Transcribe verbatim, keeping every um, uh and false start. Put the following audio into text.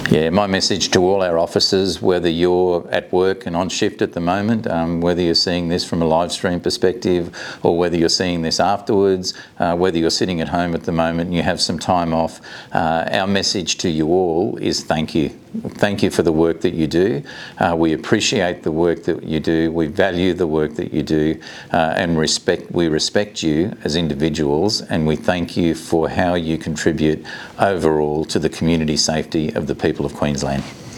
Yeah, my message to all our officers, whether you're at work and on shift at the moment, um, whether you're seeing this from a live stream perspective or whether you're seeing this afterwards, uh, whether you're sitting at home at the moment and you have some time off, uh, our message to you all is thank you. Thank you for the work that you do. Uh, we appreciate the work that you do. We value the work that you do, uh, and respect. We respect you as individuals, and we thank you for how you contribute overall to the community safety of the people of Queensland.